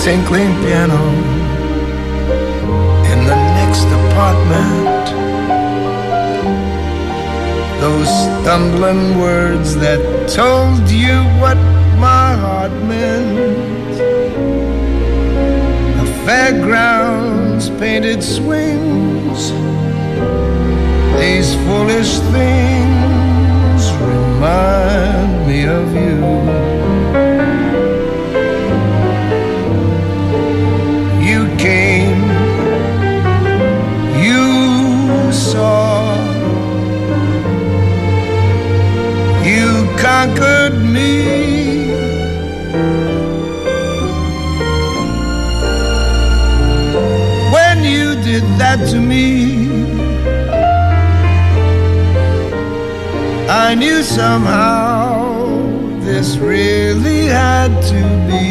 tinkling piano in the next apartment. Those stumbling words that told you what my heart meant. The fairgrounds, painted swings, these foolish things remind me of you. You came, you saw, you conquered me. When you did that to me, I knew somehow this really had to be.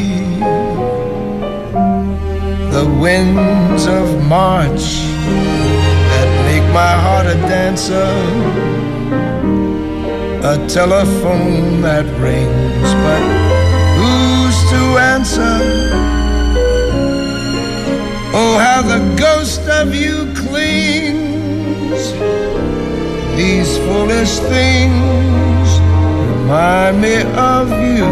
The winds of March that make my heart a dancer, a telephone that rings, but who's to answer? Oh, how the ghost of you clings. These foolish things remind me of you.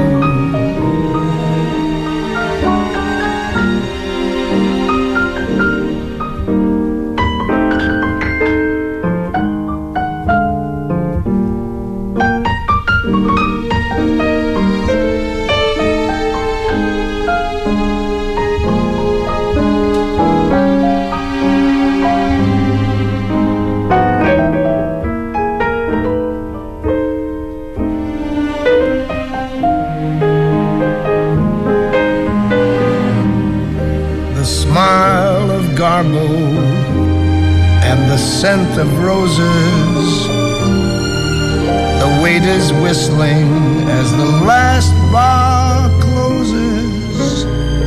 And the scent of roses, the waiters whistling as the last bar closes,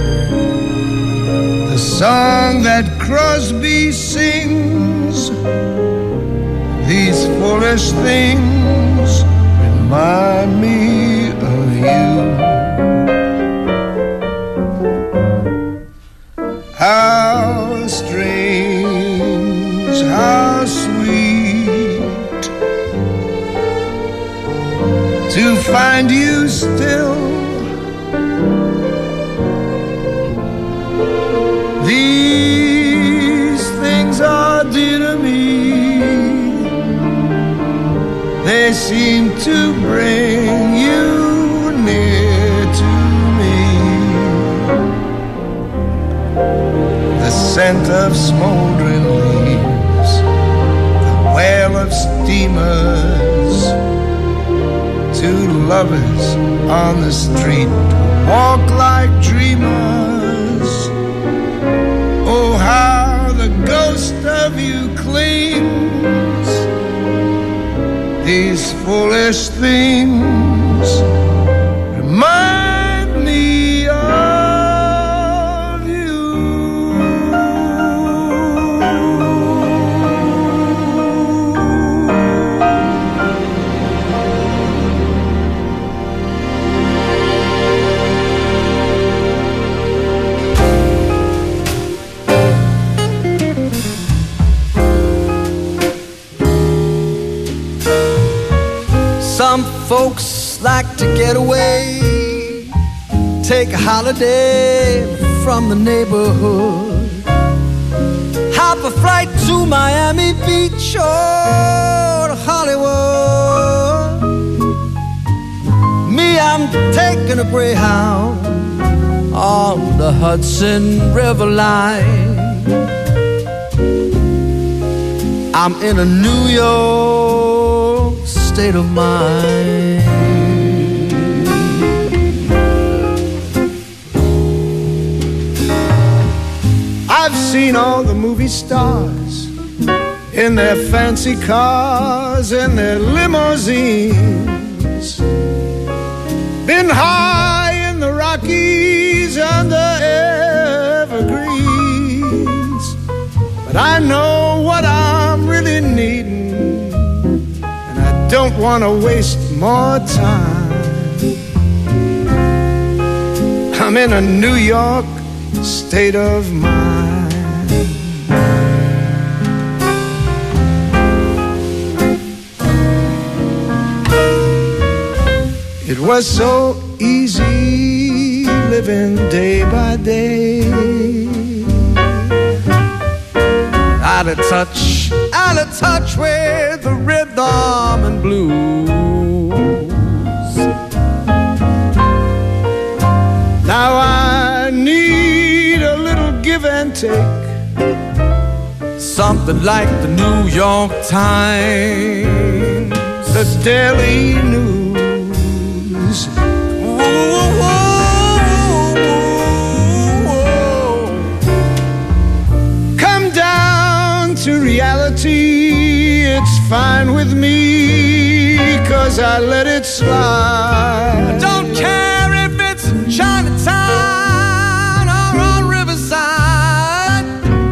the song that Crosby sings. These foolish things remind me of you. How strange, how sweet to find you still. These things are dear to me. They seem to bring you near to me. The scent of smoldering leaves, the wail of steamers, two lovers on the street walk like dreamers. Oh, how the ghost of you clings. These foolish things remind me of you. Some folks like to get away, take a holiday from the neighborhood, hop a flight to Miami Beach or to Hollywood. Me, I'm taking a Greyhound on the Hudson River line. I'm in a New York state of mind. I've seen all the movie stars in their fancy cars, in their limousines, been high in the Rockies and the Evergreens. But I know what I'm really needing, and I don't want to waste more time. I'm in a New York state of mind. It was so easy living day by day, out of touch with the rhythm and blues. Now I need a little give and take, something like the New York Times, the Daily News. Come down to reality, it's fine with me, 'cause I let it slide. I don't care if it's Chinatown or on Riverside.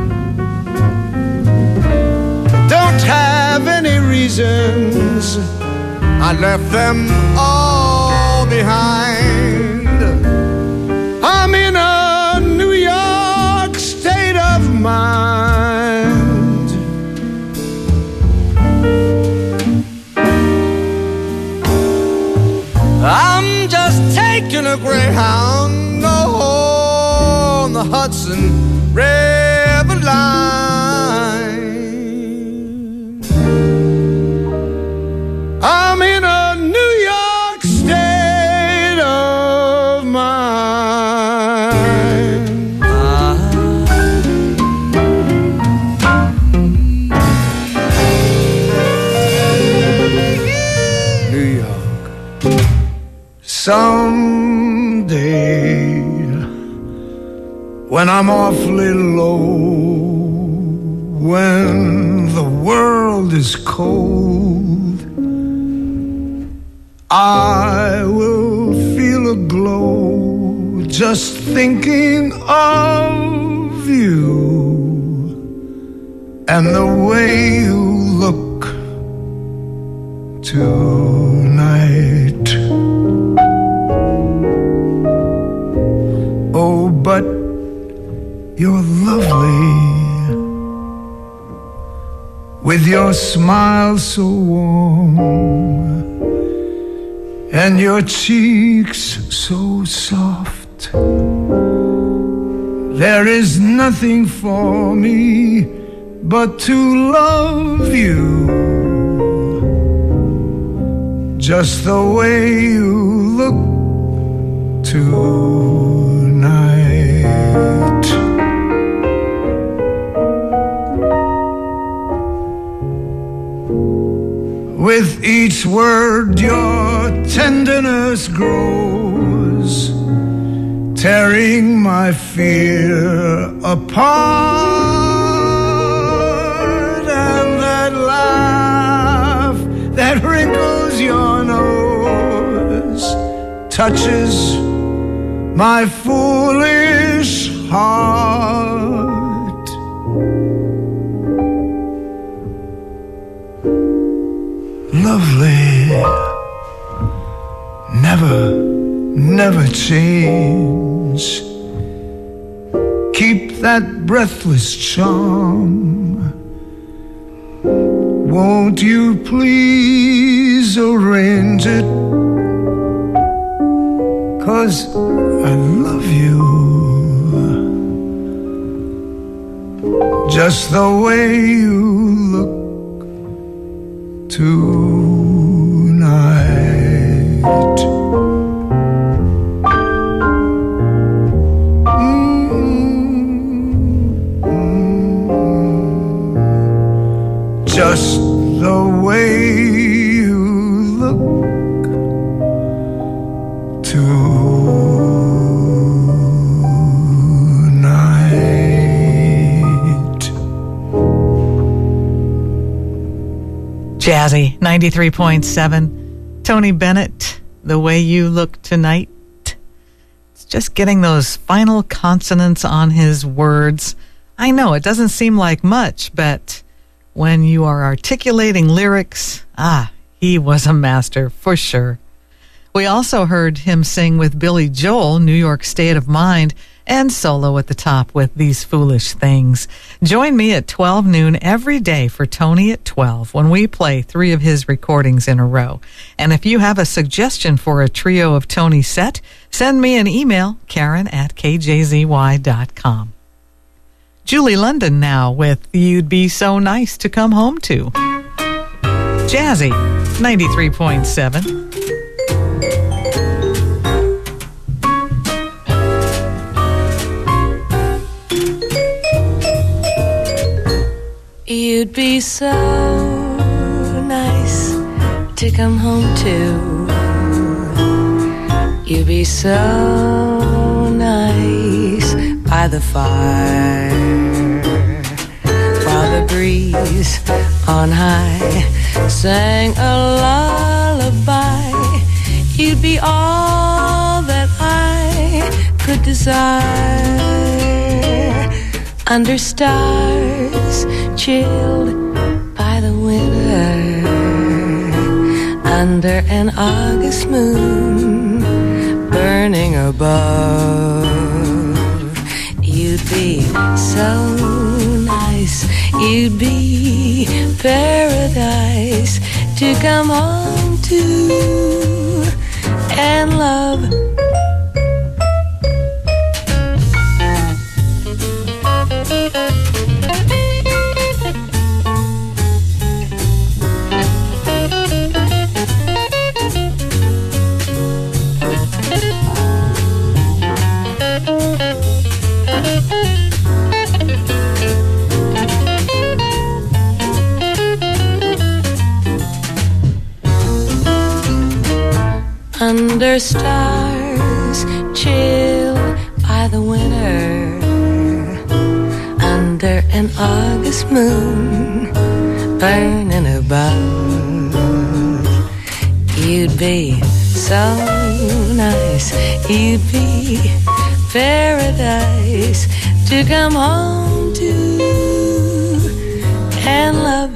Don't have any reasons, I left them all behind. I'm in a New York state of mind. I'm just taking a Greyhound on the Hudson River line. I'm in a New York state of mind. New York. Someday, when I'm awfully low, when the world is cold, I will feel a glow just thinking of you and the way you look tonight. Oh, but you're lovely, with your smile so warm and your cheeks so soft. There is nothing for me but to love you, just the way you look tonight. With each word your tenderness grows, tearing my fear apart. And that laugh that wrinkles your nose touches my foolish heart. Lovely, never change. Keep that breathless charm. Won't you please arrange it? 'Cause I love you, just the way you look tonight. Just the way you look tonight. Jazzy, 93.7. Tony Bennett, The Way You Look Tonight. It's just getting those final consonants on his words. I know it doesn't seem like much, but when you are articulating lyrics, he was a master for sure. We also heard him sing with Billy Joel, New York State of Mind, and solo at the top with These Foolish Things. Join me at 12 noon every day for Tony at 12 when we play 3 of his recordings in a row. And if you have a suggestion for a trio of Tony set, send me an email, Karen@kjzy.com. Julie London now with You'd Be So Nice to Come Home To. Jazzy, 93.7. You'd be so nice to come home to. You'd be so nice by the fire, while the breeze on high sang a lullaby. You'd be all that I could desire, under stars chilled by the winter, under an August moon burning above. You'd be so nice, you'd be paradise to come home to and love. Under stars chilled by the winter, under an August moon burning above. You'd be so nice, you'd be paradise to come home to and love.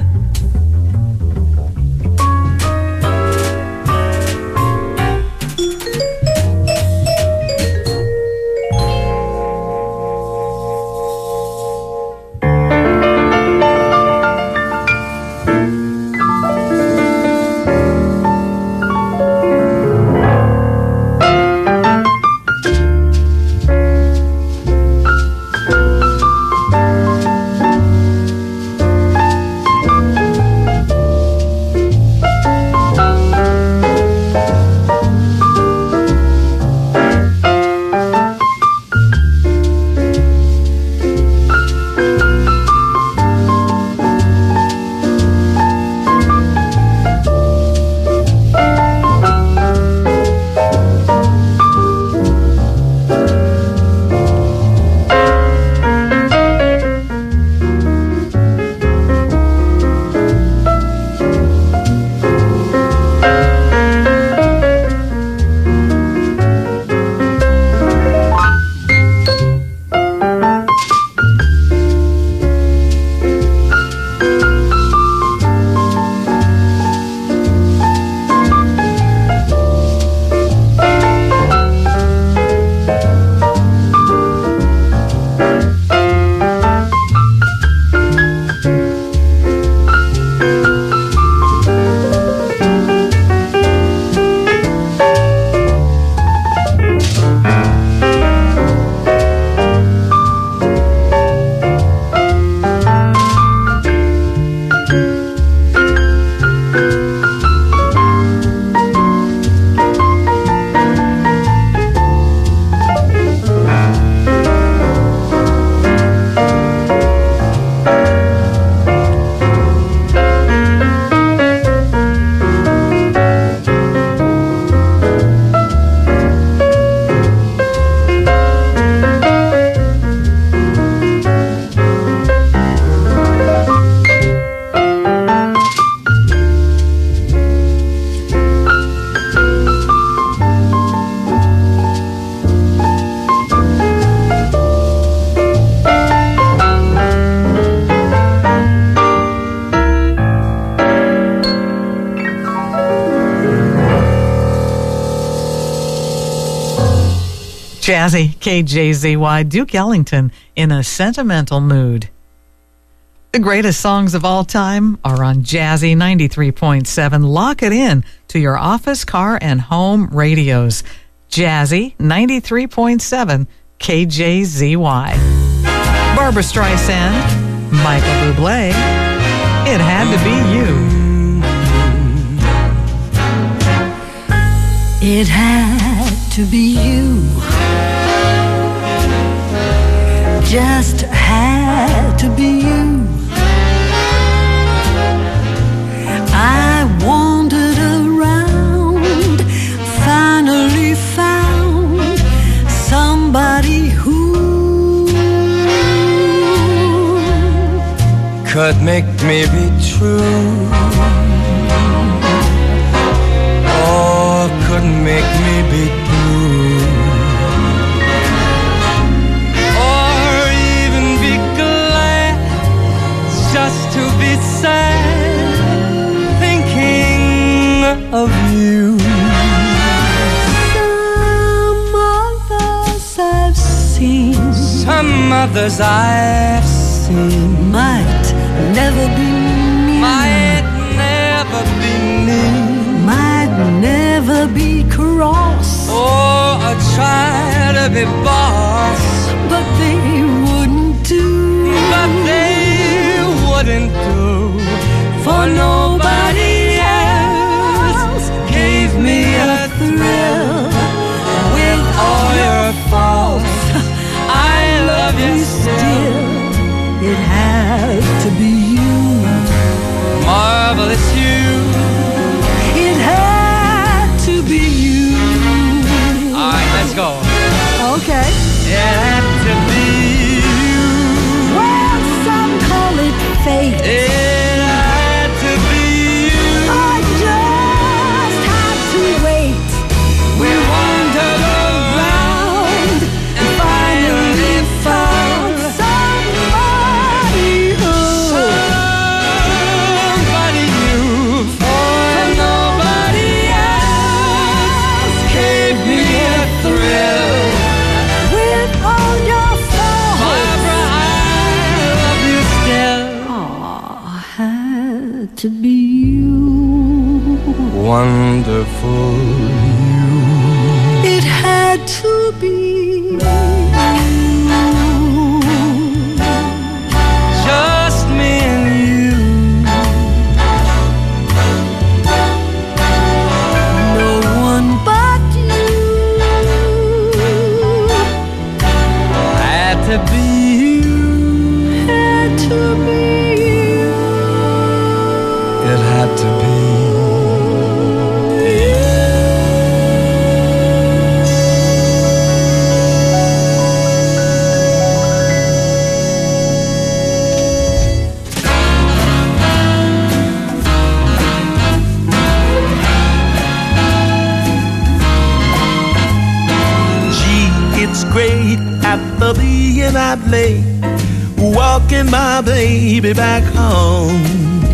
Jazzy, KJZY, Duke Ellington, in a sentimental mood. The greatest songs of all time are on Jazzy 93.7. Lock it in to your office, car, and home radios. Jazzy 93.7 KJZY. Barbra Streisand, Michael Bublé, It Had to Be You. It had to be you. Just had to be you. I wandered around, finally found somebody who could make me be true, or could make me be blue, or even be glad, just to be sad, thinking of you. Some others I've seen might never be me, might never be me, might never be cross, or try to be boss, but they wouldn't do, but they wouldn't do, for nobody else gave me a thrill with all your faults. I love you still. It had to be you, marvelous you. It had to be you. All right, let's go. Okay. It had to be you. Well, some call it fate. It had to be you. I just had to wait. We wandered around and finally found somebody new, for nobody else gave me a thrill. With all your faults, Barbra, I love you still. had to be you. Wonderful you. It had to be you. Just me and you. No one but you. Had to be you. Had to be you. It had to be. It's great after being out late, walking my baby back home.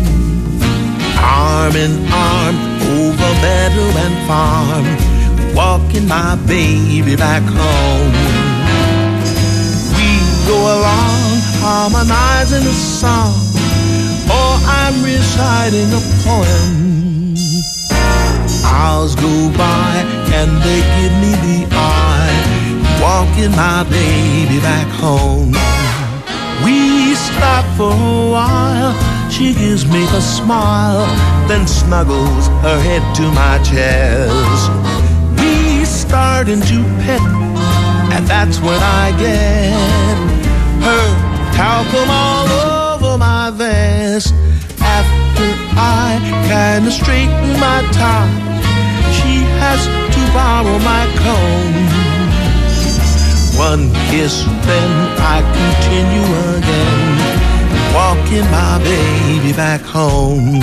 Arm in arm over meadow and farm, walking my baby back home. We go along harmonizing a song, or I'm reciting a poem. Hours go by and they give me the eye, walking my baby back home. We stop for a while, she gives me a smile, then snuggles her head to my chest. We start into pet, and that's when I get her talcum all over my vest. After I kinda straighten my tie, she has to borrow my comb. One kiss, then I continue again, walking my baby back home.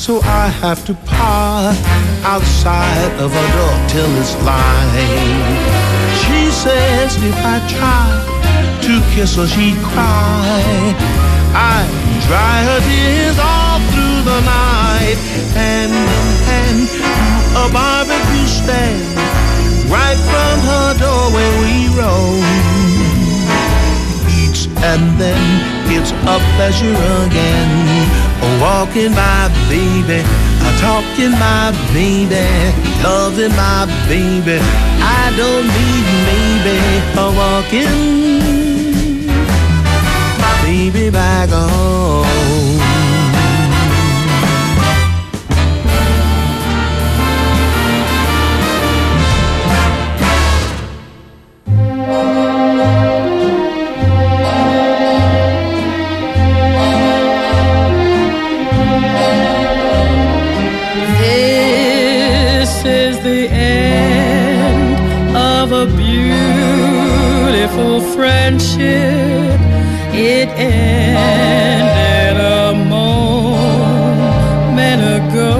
so I have to park outside of her door till it's light. She says if I try to kiss her, she'd cry. I dry her tears all through the night, hand in hand to a barbecue stand, right from her doorway we roam. Each and then it's a pleasure again, walking my baby, talking my baby, loving my baby. I don't need maybe a walking my baby back home. Friendship, it ended a moment ago.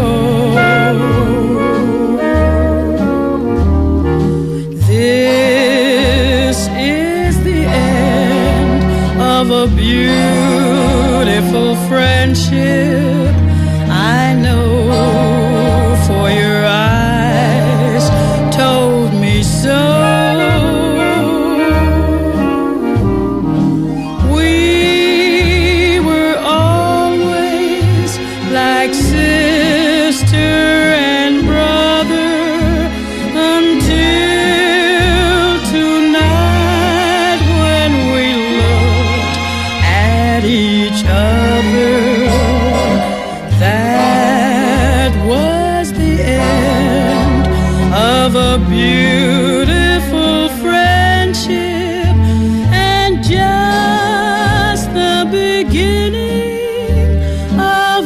This is the end of a beautiful friendship. I know, for your eyes told me so. Beautiful friendship, and just the beginning of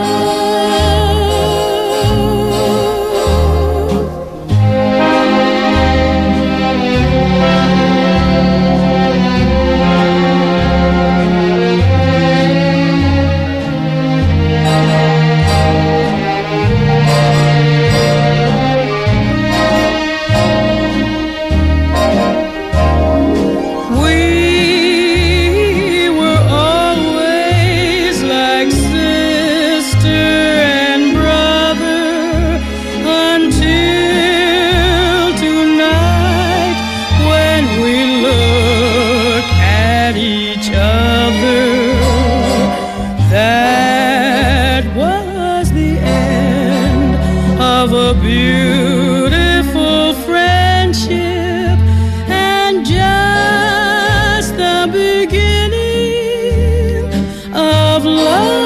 beautiful friendship, and just the beginning of love.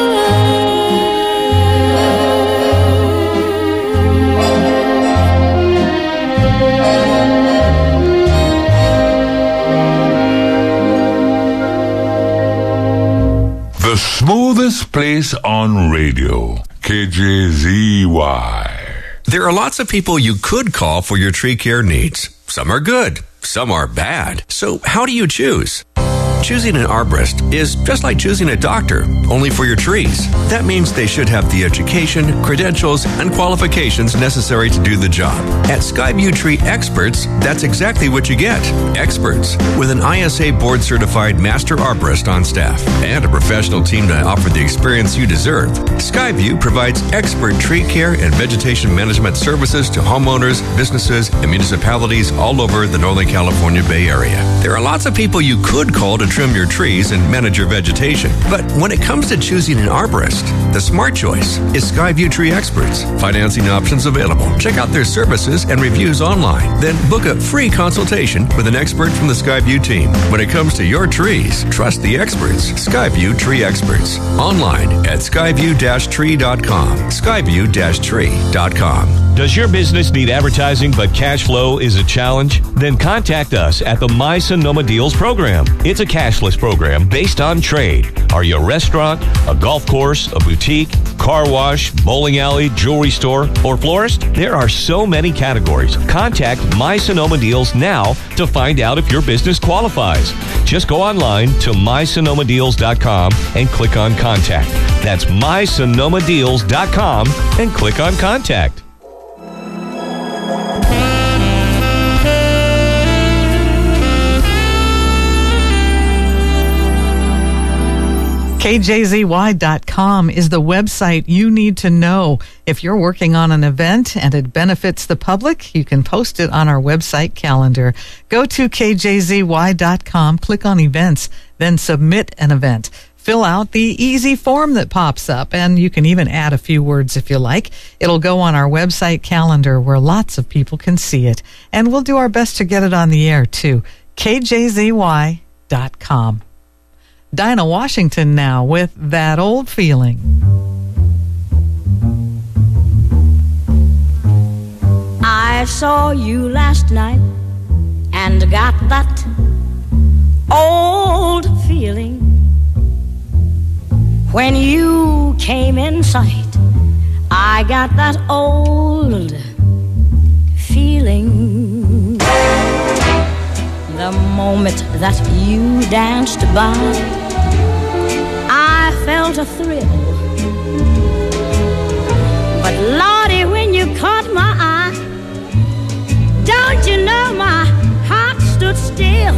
The smoothest place on radio, KJZY. There are lots of people you could call for your tree care needs. Some are good, some are bad. So how do you choose? Choosing an arborist is just like choosing a doctor, only for your trees. That means they should have the education, credentials, and qualifications necessary to do the job. At Skyview Tree Experts, that's exactly what you get. Experts, with an ISA board-certified master arborist on staff and a professional team to offer the experience you deserve. Skyview provides expert tree care and vegetation management services to homeowners, businesses, and municipalities all over the Northern California Bay Area. There are lots of people you could call to trim your trees and manage your vegetation. But when it comes to choosing an arborist, the smart choice is Skyview Tree Experts. Financing options available. Check out their services and reviews online. Then book a free consultation with an expert from the Skyview team. When it comes to your trees, trust the experts. Skyview Tree Experts. Online at skyview-tree.com. Skyview-tree.com. Does your business need advertising but cash flow is a challenge? Then contact us at the My Sonoma Deals program. It's a cashless program based on trade. Are you a restaurant, a golf course, a boutique, car wash, bowling alley, jewelry store, or florist? There are so many categories. Contact My Sonoma Deals now to find out if your business qualifies. Just go online to mysonomadeals.com and click on Contact. That's mysonomadeals.com and click on Contact. KJZY.com is the website you need to know. If you're working on an event and it benefits the public, you can post it on our website calendar. Go to KJZY.com, click on events, then submit an event. Fill out the easy form that pops up, and you can even add a few words if you like. It'll go on our website calendar where lots of people can see it. And we'll do our best to get it on the air, too. KJZY.com. Dinah Washington now with That Old Feeling. I saw you last night and got that old feeling. When you came in sight, I got that old feeling. The moment that you danced by, I felt a thrill. But Lordy, when you caught my eye, don't you know my heart stood still.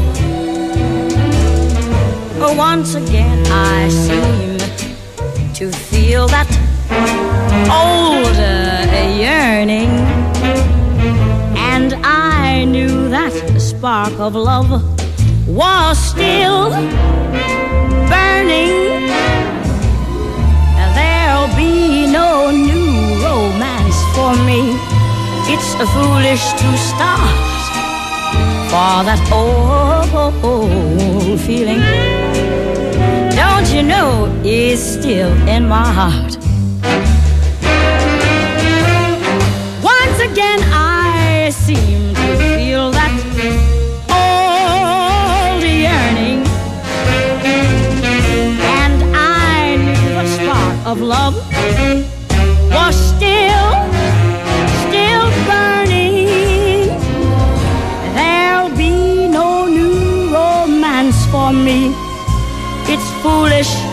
Once again I seem to feel that old yearning, and I knew that the spark of love was still burning. There'll be no new romance for me. It's foolish to start for that old feeling. Don't you know it's still in my heart? Once again I seem to feel that old yearning, and I knew the spark of love was still burning. There'll be no new romance for me. It's foolish